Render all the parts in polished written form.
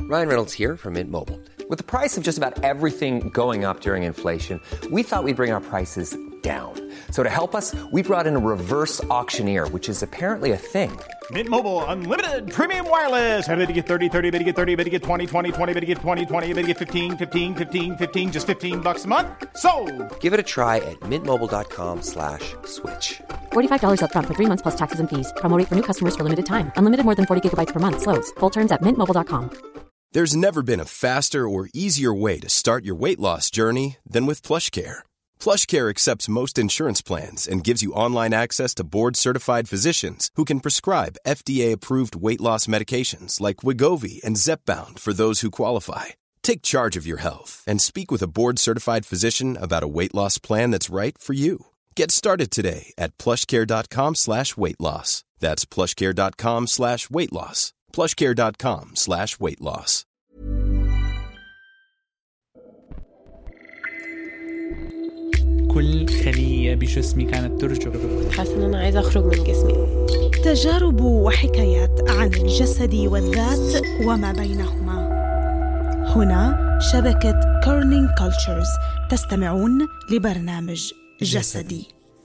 Ryan Reynolds here from Mint Mobile. With the price of just about everything going up during inflation, we thought we'd bring our prices down. So to help us, we brought in a reverse auctioneer, which is apparently a thing. Mint Mobile Unlimited Premium Wireless. How to get 30, 30, bit to get 30, bit to get 20, 20, 20, bit to get 20, 20, bit to get 15, 15, 15, 15, just $15 a month? Sold! Give it a try at mintmobile.com/switch. $45 up front for 3 months plus taxes and fees. Promo rate for new customers for limited time. Unlimited more than 40 gigabytes per month. Slows full terms at mintmobile.com. There's never been a faster or easier way to start your weight loss journey than with PlushCare. PlushCare accepts most insurance plans and gives you online access to board-certified physicians who can prescribe FDA-approved weight loss medications like Wegovy and Zepbound for those who qualify. Take charge of your health and speak with a board-certified physician about a weight loss plan that's right for you. Get started today at plushcare.com/weightloss. That's plushcare.com/weightloss. plushcare.com/weightloss. كل خلية بجسمي كانت ترجف. حاسة إن أنا عايزة أخرج من جسمي. تجارب وحكايات عن الجسد والذات وما بينهما. هنا شبكة كورنينج كولتشرز. تستمعون لبرنامج جسدي.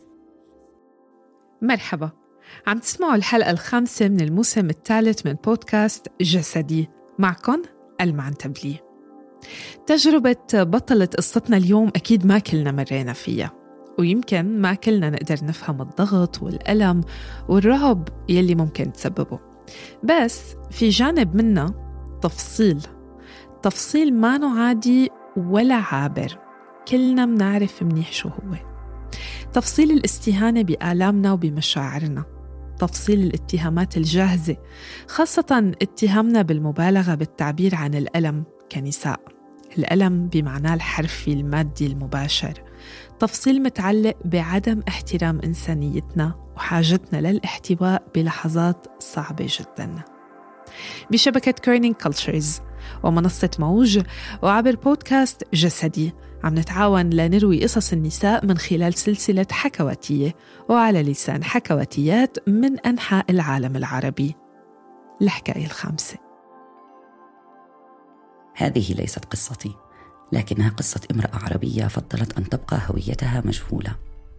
مرحبا، عم تسمعوا الحلقة الخامسة من الموسم الثالث من بودكاست جسدي. معكن المعنتبلي. تجربة بطلة قصتنا اليوم أكيد ما كلنا مرينا فيها، ويمكن ما كلنا نقدر نفهم الضغط والألم والرعب يلي ممكن تسببه. بس في جانب منا تفصيل ما نوع عادي ولا عابر، كلنا منعرف منيح شو هو. تفصيل الاستهانة بآلامنا وبمشاعرنا، تفصيل الاتهامات الجاهزة، خاصة اتهامنا بالمبالغة بالتعبير عن الألم كنساء، الألم بمعناه الحرفي المادي المباشر، تفصيل متعلق بعدم احترام إنسانيتنا وحاجتنا للاحتواء بلحظات صعبة جدا. بشبكة كورنينج كولتشرز ومنصة موج وعبر بودكاست جسدي عم نتعاون لنروي قصص النساء من خلال سلسلة حكواتية وعلى لسان حكواتيات من أنحاء العالم العربي. الحكاية الخامسة. هذه ليست قصتي، لكنها قصة امرأة عربية فضلت أن تبقى هويتها مجهولة.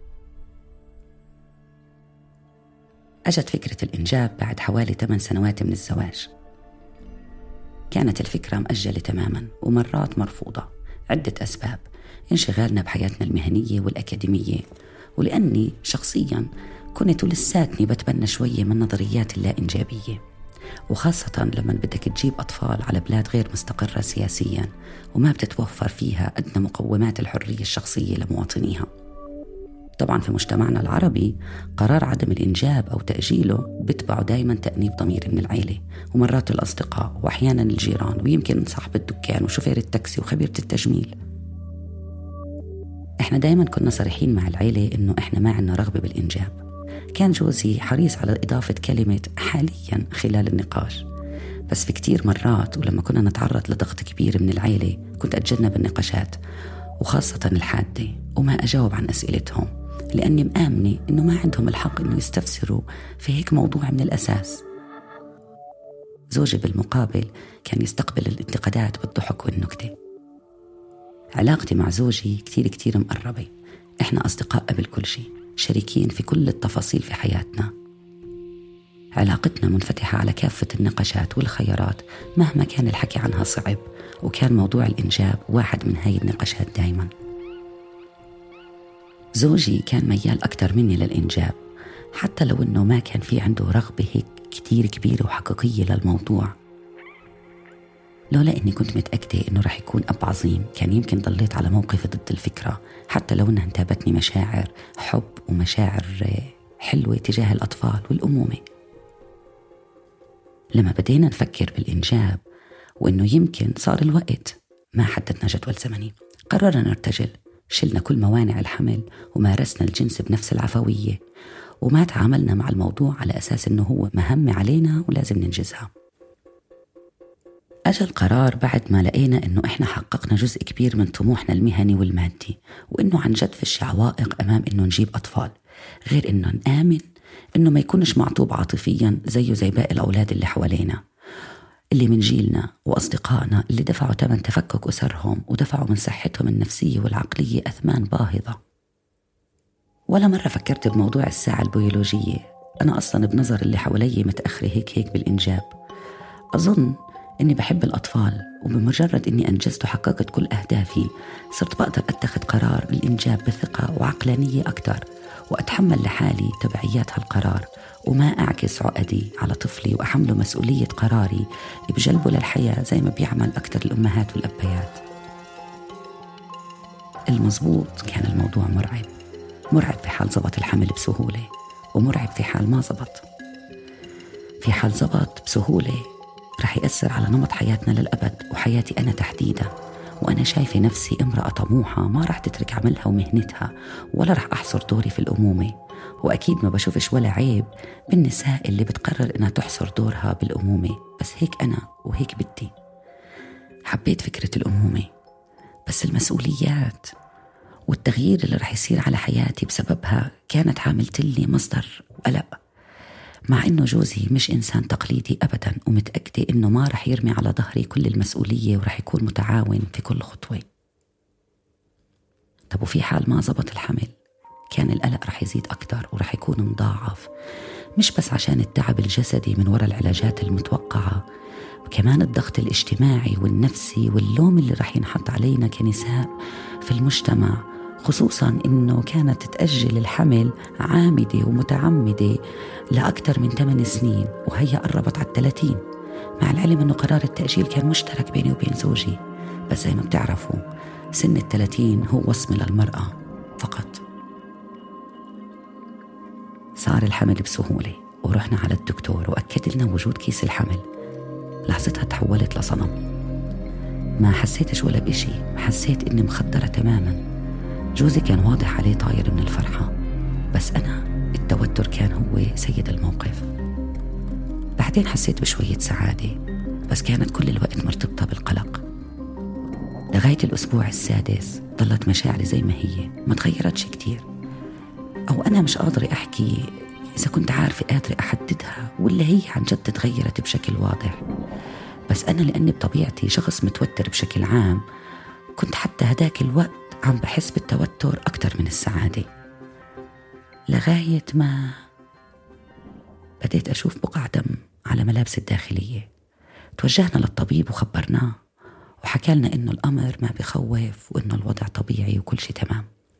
أجت فكرة الإنجاب بعد حوالي 8 سنوات من الزواج. كانت الفكرة مؤجلة تماما ومرات مرفوضة، عدة أسباب: انشغالنا بحياتنا المهنية والأكاديمية، ولأني شخصيا كنت لساتني بتبنى شوية من نظريات اللا إنجابية، وخاصة لما بدك تجيب أطفال على بلاد غير مستقرة سياسيا وما بتتوفر فيها أدنى مقومات الحرية الشخصية لمواطنيها. طبعا في مجتمعنا العربي قرار عدم الإنجاب أو تأجيله بتبعه دايما تأنيب ضمير من العيلة ومرات الأصدقاء وأحيانا الجيران ويمكن صاحب الدكان وشوفير التاكسي وخبيرة التجميل. إحنا دايما كنا صريحين مع العيلة إنه إحنا ما عنا رغبة بالإنجاب. كان جوزي حريص على إضافة كلمة حاليا خلال النقاش، بس في كتير مرات ولما كنا نتعرض لضغط كبير من العيلة كنت أتجنب النقاشات وخاصة الحادة وما أجاوب عن أسئلتهم، لأني مآمنة إنه ما عندهم الحق إنه يستفسروا في هيك موضوع من الأساس. زوجي بالمقابل كان يستقبل الانتقادات بالضحك والنكتة. علاقتي مع زوجي كتير مقربة، إحنا أصدقاء قبل كل شيء، شريكين في كل التفاصيل في حياتنا. علاقتنا منفتحة على كافة النقاشات والخيارات مهما كان الحكي عنها صعب، وكان موضوع الإنجاب واحد من هاي النقاشات دايما. زوجي كان ميال أكتر مني للإنجاب، حتى لو إنه ما كان في عنده رغبة هيك كتير كبيرة وحقيقية للموضوع. لولا إني كنت متأكدة إنه رح يكون أب عظيم كان يمكن ضليت على موقف ضد الفكرة، حتى لو إنها انتابتني مشاعر حب ومشاعر حلوة تجاه الأطفال والأمومة. لما بدينا نفكر بالإنجاب وإنه يمكن صار الوقت، ما حددنا جدول زمني، قررنا نرتجل. شلنا كل موانع الحمل ومارسنا الجنس بنفس العفوية، وما تعاملنا مع الموضوع على أساس إنه هو مهمة علينا ولازم ننجزها. أجى القرار بعد ما لقينا إنه إحنا حققنا جزء كبير من طموحنا المهني والمادي، وإنه عن جد فيش عوائق أمام إنه نجيب أطفال، غير إنه نآمن إنه ما يكونش معطوب عاطفيا زيه زي باقي الأولاد اللي حوالينا. اللي من جيلنا وأصدقائنا اللي دفعوا ثمن تفكك أسرهم ودفعوا من صحتهم النفسية والعقلية أثمان باهظة. ولا مرة فكرت بموضوع الساعة البيولوجية. أنا أصلاً بنظر اللي حوالي متأخرة هيك بالإنجاب. أظن إني بحب الأطفال، وبمجرد إني أنجزت وحققت كل أهدافي صرت بقدر أتخذ قرار الإنجاب بثقة وعقلانية أكتر، وأتحمل لحالي تبعيات هالقرار، وما أعكس عقدي على طفلي وأحمله مسؤولية قراري بجلبه للحياة زي ما بيعمل أكتر الأمهات والأبيات. المزبوط كان الموضوع مرعب في حال زبط الحمل بسهولة، ومرعب في حال ما زبط. في حال زبط بسهولة رح يأثر على نمط حياتنا للأبد، وحياتي أنا تحديدا. وأنا شايفة نفسي امرأة طموحة ما رح تترك عملها ومهنتها، ولا رح أحصر دوري في الأمومة. وأكيد ما بشوفش ولا عيب بالنساء اللي بتقرر إنها تحصر دورها بالأمومة، بس هيك أنا وهيك بدي. حبيت فكرة الأمومة، بس المسؤوليات والتغيير اللي رح يصير على حياتي بسببها كانت عاملتلي مصدر قلق. مع إنه جوزي مش إنسان تقليدي أبداً، ومتأكدة إنه ما رح يرمي على ظهري كل المسؤولية ورح يكون متعاون في كل خطوة. طب وفي حال ما زبط الحمل كان القلق رح يزيد أكتر ورح يكون مضاعف، مش بس عشان التعب الجسدي من وراء العلاجات المتوقعة، وكمان الضغط الاجتماعي والنفسي واللوم اللي رح ينحط علينا كنساء في المجتمع، خصوصاً إنه كانت تأجل الحمل عامدة ومتعمدة لأكثر من 8 سنين، وهي قربت على 30، مع العلم إنه قرار التأجيل كان مشترك بيني وبين زوجي. بس زي ما بتعرفوا سن 30 هو وصم للمرأة فقط. صار الحمل بسهولة، ورحنا على الدكتور وأكد لنا وجود كيس الحمل. لحظتها تحولت لصنم، ما حسيتش ولا بإشي، حسيت إني مخدرة تماماً. جوزي كان واضح عليه طاير من الفرحة، بس أنا التوتر كان هو سيد الموقف. بعدين حسيت بشوية سعادة، بس كانت كل الوقت مرتبطة بالقلق. لغاية الأسبوع السادس ضلت مشاعري زي ما هي، ما تغيرتش كتير، أو أنا مش قادرة أحكي إذا كنت عارفة قادرة أحددها ولا هي عن جد تغيرت بشكل واضح. بس أنا لأني بطبيعتي شخص متوتر بشكل عام، كنت حتى هداك الوقت عم بحس بالتوتر أكتر من السعادة، لغاية ما بديت أشوف بقع دم على ملابس الداخلية. توجهنا للطبيب وخبرناه، وحكى لنا إنه الأمر ما بخوف وإنه الوضع طبيعي وكل شيء تمام.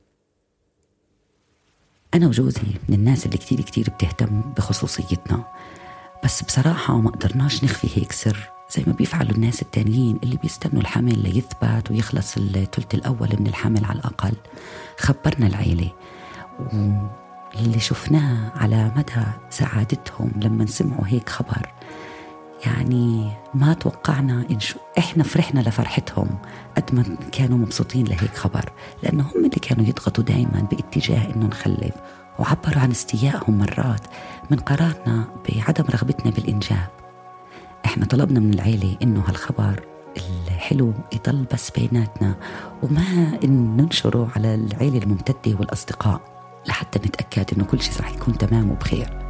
أنا وجوزي من الناس اللي كتير بتهتم بخصوصيتنا، بس بصراحة ما قدرناش نخفي هيك سر زي ما بيفعلوا الناس التانيين اللي بيستنوا الحمل ليثبت ويخلص الثلث الأول من الحمل على الأقل. خبرنا العيلة، واللي شفناه على مدى سعادتهم لما سمعوا هيك خبر، يعني ما توقعنا إحنا فرحنا لفرحتهم قد ما كانوا مبسوطين لهيك خبر، لأنه هم اللي كانوا يضغطوا دايما باتجاه إنه نخلف، وعبروا عن استيائهم مرات من قرارنا بعدم رغبتنا بالإنجاب. إحنا طلبنا من العيلة إنه هالخبر الحلو يضل بس بيناتنا، وما إن ننشره على العيلة الممتدة والأصدقاء، لحتى نتأكد إنه كل شيء رح يكون تمام وبخير.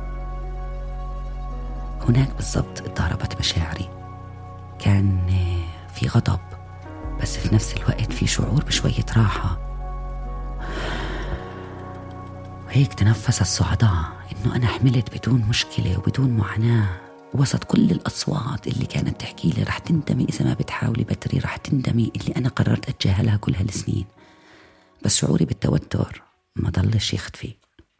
هناك بالضبط اتضاربت مشاعري، كان في غضب، بس في نفس الوقت في شعور بشوية راحة. وهيك تنفس الصعداء إنه أنا حملت بدون مشكلة وبدون معاناة، وسط كل الأصوات اللي كانت تحكي لي رح تندمي إذا ما بتحاولي بتري، رح تندمي، اللي أنا قررت أتجاهلها كل هالسنين. بس شعوري بالتوتر ما ضلش يختفي.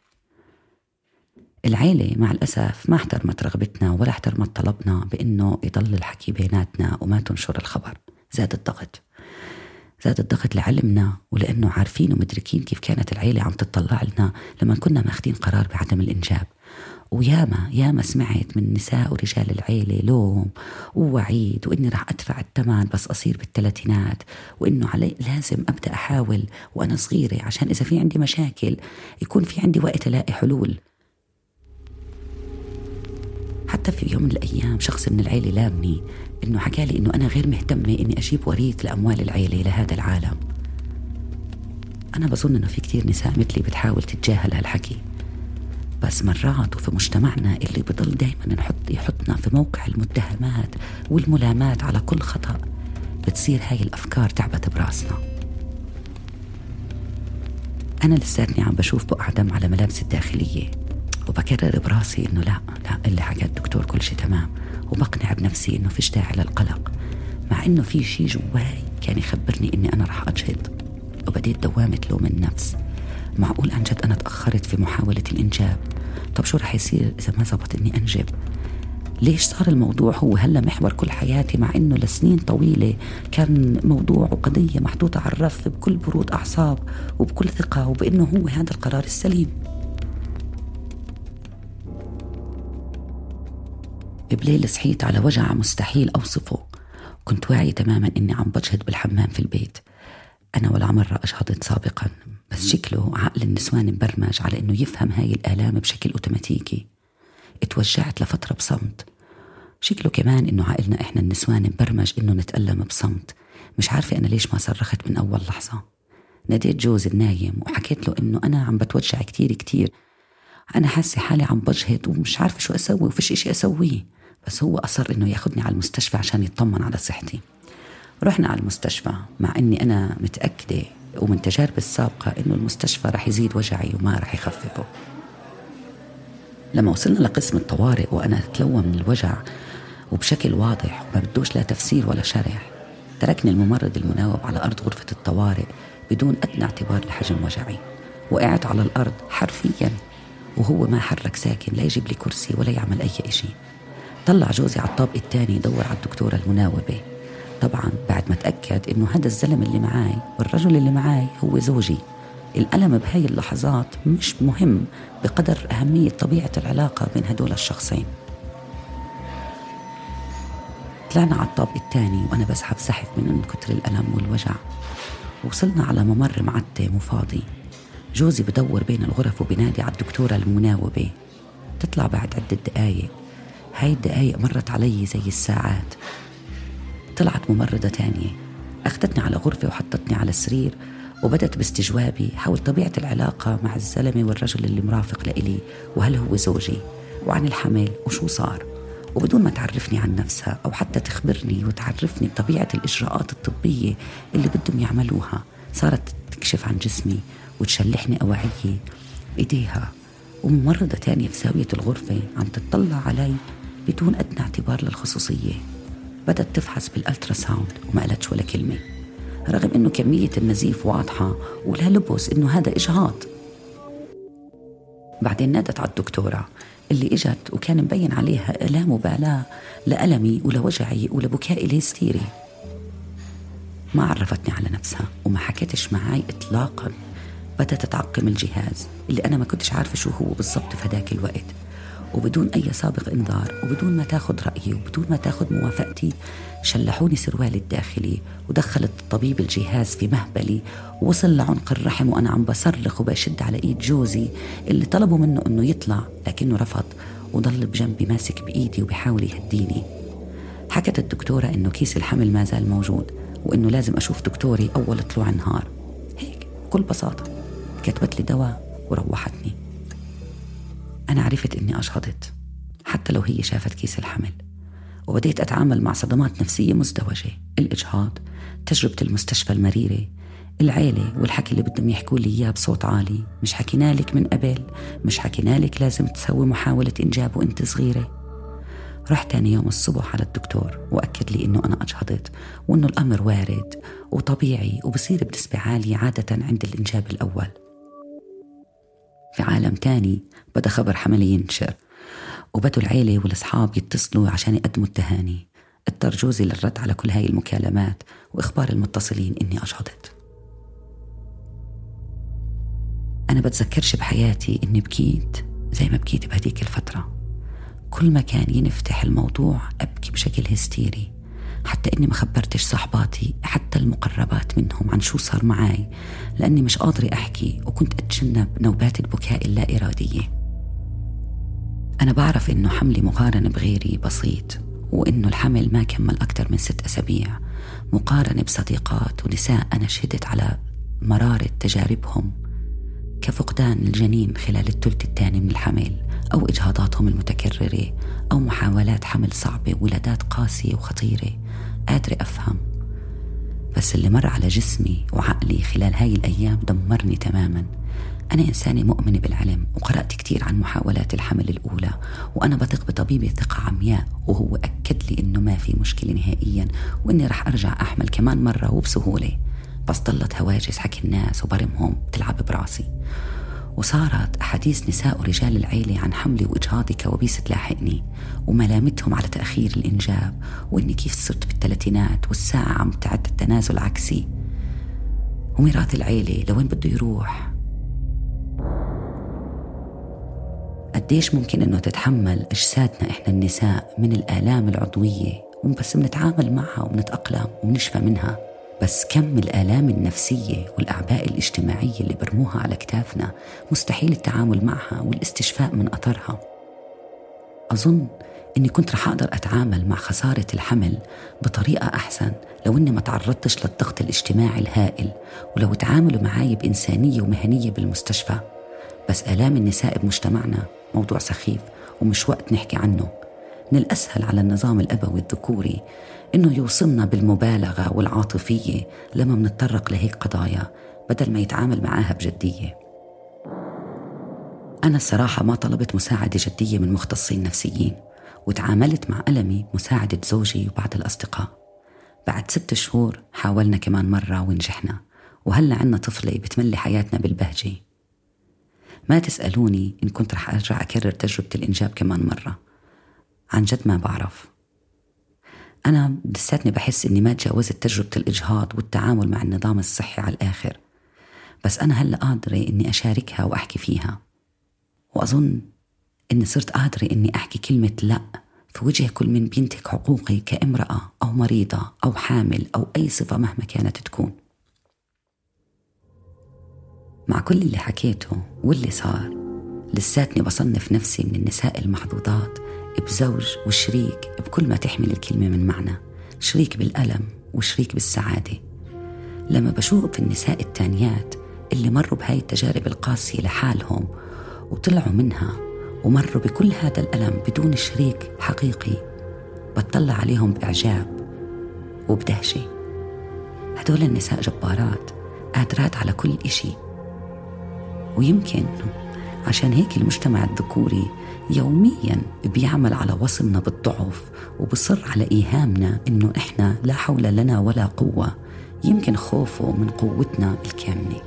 العيلة مع الأسف ما احترمت رغبتنا ولا احترمت طلبنا بأنه يضل الحكي بيناتنا وما تنشر الخبر. زاد الضغط لعلمنا، ولأنه عارفين ومدركين كيف كانت العيلة عم تطلع لنا لما كنا ماخدين قرار بعدم الإنجاب. وياما سمعت من نساء ورجال العيلة لوم ووعيد، وإني رح أدفع الثمن بس أصير بالثلاثينات، وإنه علي لازم أبدأ أحاول وأنا صغيرة عشان إذا في عندي مشاكل يكون في عندي وقت ألاقي حلول. حتى في يوم من الأيام شخص من العيلة لامني، إنه حكالي إنه أنا غير مهتمة إني أجيب وريث لأموال العيلة لهذا العالم. أنا بظن إنه في كتير نساء مثلي بتحاول تتجاهل هالحكي، بس مرات وفي مجتمعنا اللي بضل دايما يحطنا في موقع المتهمات والملامات على كل خطأ، بتصير هاي الأفكار تعبت براسنا. أنا لساتني عم بشوف بقع دم على ملابسي الداخلية، وبكرر براسي إنه لا اللي حكى الدكتور كل شيء تمام، وبقنع بنفسي إنه فيش داعي للقلق، مع إنه في شيء جواي كان يخبرني إني أنا رح أجهض. وبديت دوامة لوم النفس. معقول عن جد أنا تأخرت في محاولة الإنجاب؟ طب شو رح يصير إذا ما زبط إني أنجب؟ ليش صار الموضوع هو هلأ محور كل حياتي، مع إنه لسنين طويلة كان موضوع وقضية محطوطة على الرف بكل برود أعصاب وبكل ثقة، وبإنه هو هذا القرار السليم. بليل صحيت على وجع مستحيل أوصفه. كنت واعي تماما إني عم بجهد بالحمام في البيت. أنا ولا مرة أجهضت سابقا، بس شكله عقل النسوان مبرمج على إنه يفهم هاي الآلام بشكل أوتوماتيكي. اتوجعت لفترة بصمت. شكله كمان إنه عقلنا إحنا النسوان مبرمج إنه نتألم بصمت. مش عارفة أنا ليش ما صرخت من أول لحظة. ناديت جوز النايم وحكيت له إنه أنا عم بتوجع كتير، أنا حاسة حالي عم بجهد ومش عارفة شو أسوي وفيش إشي أسويه. بس هو أصر إنه ياخدني على المستشفى عشان يطمن على صحتي. رحنا على المستشفى، مع إني أنا متأكدة ومن تجارب السابقة إنه المستشفى رح يزيد وجعي وما رح يخففه. لما وصلنا لقسم الطوارئ وأنا أتلوى من الوجع وبشكل واضح وما بدوش لا تفسير ولا شرح، تركني الممرض المناوب على أرض غرفة الطوارئ بدون أدنى اعتبار لحجم وجعي. وقعت على الأرض حرفيا، وهو ما حرك ساكن لا يجيب لي كرسي ولا يعمل أي إشي. طلع جوزي على الطابق الثاني يدور على الدكتورة المناوبة. طبعا بعد ما تأكد إنه هذا الزلم اللي معاي والرجل اللي معاي هو زوجي. الألم بهاي اللحظات مش مهم بقدر أهمية طبيعة العلاقة بين هدول الشخصين. طلعنا على الطابق الثاني وأنا بسحب سحب من كتر الألم والوجع. وصلنا على ممر معتم وفاضي. جوزي بدور بين الغرف وبنادي على الدكتورة المناوبة. تطلع بعد عدة دقايق. هاي الدقايق مرت علي زي الساعات. طلعت ممرضة تانية أخذتني على غرفة وحطتني على السرير، وبدأت باستجوابي حول طبيعة العلاقة مع الزلمة والرجل اللي مرافق لإلي، وهل هو زوجي، وعن الحمل وشو صار. وبدون ما تعرفني عن نفسها أو حتى تخبرني وتعرفني بطبيعة الإجراءات الطبية اللي بدهم يعملوها، صارت تكشف عن جسمي وتشلحني أوعية بإيديها. وممرضة تانية في زاوية الغرفة عم تطلع علي بدون أدنى اعتبار للخصوصية. بدأت تفحص بالألتراساوند وما قالتش ولا كلمة، رغم إنه كمية النزيف واضحة ولا لبس إنه هذا إجهاض. بعدين نادت على الدكتورة اللي إجت وكان مبين عليها لا مبالاة لألمي ولا وجعي ولا بكائي الهستيري. ما عرفتني على نفسها وما حكتش معاي إطلاقا. بدأت تتعقم الجهاز اللي أنا ما كنتش عارفة شو هو بالضبط في ذاك الوقت، وبدون أي سابق إنذار وبدون ما تاخد رأيي وبدون ما تاخد موافقتي شلحوني سروالي الداخلي ودخلت الطبيب الجهاز في مهبلي، ووصل لعنق الرحم وأنا عم بصرخ وبشد على إيد جوزي اللي طلبوا منه إنه يطلع لكنه رفض وضل بجنبي ماسك بإيدي وبيحاول يهديني. حكت الدكتورة إنه كيس الحمل ما زال موجود وإنه لازم أشوف دكتوري أول طلوع النهار. هيك بكل بساطة كتبت لي دواء وروحتني. أنا عرفت إني أجهضت حتى لو هي شافت كيس الحمل، وبديت أتعامل مع صدمات نفسية مزدوجة: الإجهاض، تجربة المستشفى المريرة، العيلة والحكي اللي بدهم يحكوا لي إياه بصوت عالي: مش حكينالك من قبل، مش حكينالك لازم تسوي محاولة إنجاب وإنت صغيرة. رحت تاني يوم الصبح على الدكتور وأكد لي إنه أنا أجهضت وإنه الأمر وارد وطبيعي وبصير بنسبة عالية عادة عند الإنجاب الأول. في عالم تاني بدأ خبر حملي ينشر، وبدوا العيلة والأصحاب يتصلوا عشان يقدموا التهاني. اضطر جوزي للرد على كل هاي المكالمات وإخبار المتصلين إني أجهضت. أنا بتذكرش بحياتي إني بكيت زي ما بكيت بهديك الفترة. كل ما كان ينفتح الموضوع أبكي بشكل هستيري، حتى إني ما خبرتش صاحباتي حتى المقربات منهم عن شو صار معاي، لأني مش قادرة أحكي وكنت أتجنب نوبات البكاء اللا إرادية. أنا بعرف إنه حملي مقارنة بغيري بسيط، وإنه الحمل ما كمل أكتر من 6 أسابيع، مقارنة بصديقات ونساء أنا شهدت على مرارة تجاربهم كفقدان الجنين خلال الثلث الثاني من الحمل، أو إجهاضاتهم المتكررة، أو محاولات حمل صعبة وولادات قاسية وخطيرة. قادرة أفهم، بس اللي مر على جسمي وعقلي خلال هاي الأيام دمرني تماماً. أنا إنسانة مؤمنة بالعلم، وقرأت كتير عن محاولات الحمل الأولى، وأنا بثق بطبيبي ثقة عمياء، وهو أكد لي إنه ما في مشكلة نهائياً، وإني رح أرجع أحمل كمان مرة وبسهولة. بس ضلت هواجس حكي الناس وبرمهم تلعب براسي، وصارت أحاديث نساء ورجال العيلة عن حملي وإجهاضي كوابيس تلاحقني، وملامتهم على تأخير الإنجاب، وإني كيف صرت بالثلاثينات والساعة عم تعد التنازل عكسي، وميراث العيلة لوين بده يروح. قديش ممكن إنه تتحمل أجسادنا إحنا النساء من الآلام العضوية، وبس بنتعامل معها وبنتأقلم وبنشفى منها، بس كم الآلام النفسية والأعباء الاجتماعية اللي برموها على كتافنا مستحيل التعامل معها والاستشفاء من أثرها. أظن إني كنت رح أقدر أتعامل مع خسارة الحمل بطريقة أحسن لو إني ما تعرضتش للضغط الاجتماعي الهائل، ولو تعاملوا معاي بإنسانية ومهنية بالمستشفى. بس آلام النساء بمجتمعنا موضوع سخيف ومش وقت نحكي عنه. من الأسهل على النظام الأبوي الذكوري إنه يوصلنا بالمبالغة والعاطفية لما منتطرق لهيك قضايا بدل ما يتعامل معاها بجدية. أنا الصراحة ما طلبت مساعدة جدية من مختصين نفسيين، وتعاملت مع ألمي مساعدة زوجي وبعض الأصدقاء. بعد 6 شهور حاولنا كمان مرة ونجحنا، وهلأ عنا طفلة بتملي حياتنا بالبهجة. ما تسألوني إن كنت رح أرجع أكرر تجربة الإنجاب كمان مرة، عن جد ما بعرف. أنا لساتني بحس إني ما تجاوزت تجربة الإجهاض والتعامل مع النظام الصحي على الآخر، بس أنا هلأ قادرة إني أشاركها وأحكي فيها، وأظن إني صرت قادرة إني أحكي كلمة لأ في وجه كل من بينتهك حقوقي كامرأة أو مريضة أو حامل أو أي صفة مهما كانت تكون. مع كل اللي حكيته واللي صار، لساتني بصنف نفسي من النساء المحظوظات بزوج وشريك بكل ما تحمل الكلمة من معنى، شريك بالألم وشريك بالسعادة. لما بشوف النساء التانيات اللي مروا بهاي التجارب القاسية لحالهم وطلعوا منها ومروا بكل هذا الألم بدون شريك حقيقي، بتطلع عليهم بإعجاب وبدهشة. هدول النساء جبارات، قادرات على كل إشي، ويمكن عشان هيك المجتمع الذكوري يومياً بيعمل على وصمنا بالضعف وبصر على إيهامنا إنه إحنا لا حول لنا ولا قوة، يمكن خوفه من قوتنا الكاملة.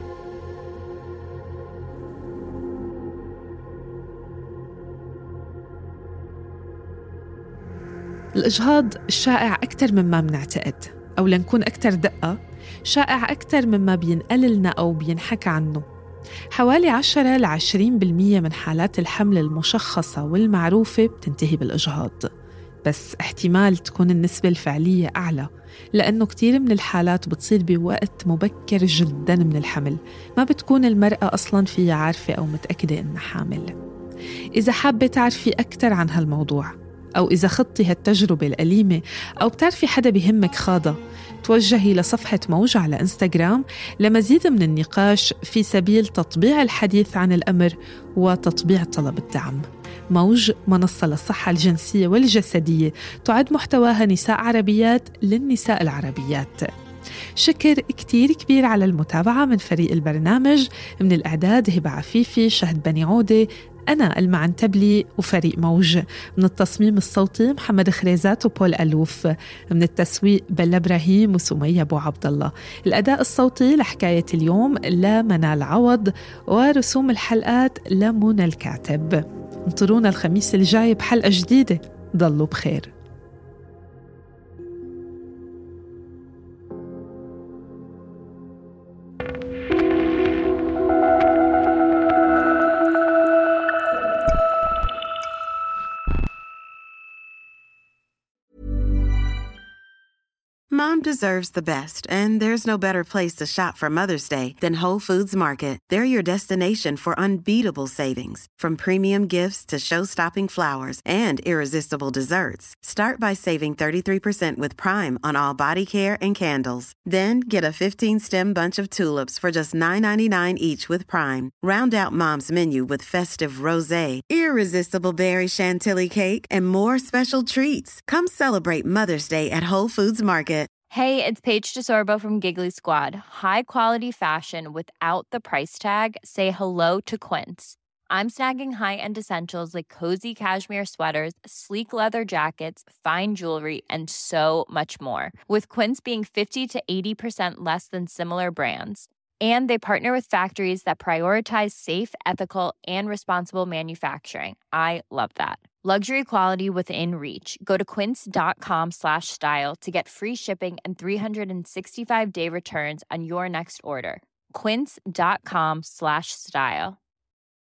الإجهاض شائع أكثر مما بنعتقد، أو لنكون أكثر دقة، شائع أكثر مما بينقل لنا أو بينحكى عنه. حوالي 10-20% من حالات الحمل المشخصة والمعروفة بتنتهي بالإجهاض، بس احتمال تكون النسبة الفعلية أعلى، لأنه كتير من الحالات بتصير بوقت مبكر جداً من الحمل، ما بتكون المرأة أصلاً فيها عارفة أو متأكدة إنها حامل. إذا حابة تعرفي أكتر عن هالموضوع، أو إذا خضتي هالتجربة الأليمة، أو بتعرفي حدا بيهمك خاضة، توجهي لصفحة موج على إنستغرام لمزيد من النقاش في سبيل تطبيع الحديث عن الأمر وتطبيع طلب الدعم. موج منصة للصحة الجنسية والجسدية، تعد محتواها نساء عربيات للنساء العربيات. شكر كتير كبير على المتابعة من فريق البرنامج، من الإعداد هبة عفيفي، شهد بني عودة، أنا المعنتبلي وفريق موج. من التصميم الصوتي محمد خريزات وبول ألوف. من التسويق بلا إبراهيم وسمية أبو عبد الله. الأداء الصوتي لحكاية اليوم لمنال عوض، ورسوم الحلقات لمنى الكاتب. انطرونا الخميس الجاي بحلقة جديدة. ضلوا بخير. Mom Mom deserves the best, and there's no better place to shop for Mother's Day than Whole Foods Market. They're your destination for unbeatable savings, from premium gifts to show-stopping flowers and irresistible desserts. Start by saving 33% with Prime on all body care and candles. Then get a 15-stem bunch of tulips for just $9.99 each with Prime. Round out Mom's menu with festive rosé, irresistible berry chantilly cake, and more special treats. Come celebrate Mother's Day at Whole Foods Market. Hey, it's Paige DeSorbo from Giggly Squad. High quality fashion without the price tag. Say hello to Quince. I'm snagging high-end essentials like cozy cashmere sweaters, sleek leather jackets, fine jewelry, and so much more. With Quince being 50 to 80% less than similar brands. And they partner with factories that prioritize safe, ethical, and responsible manufacturing. I love that. Luxury quality within reach. Go to quince.com/style to get free shipping and 365-day returns on your next order. Quince.com/style.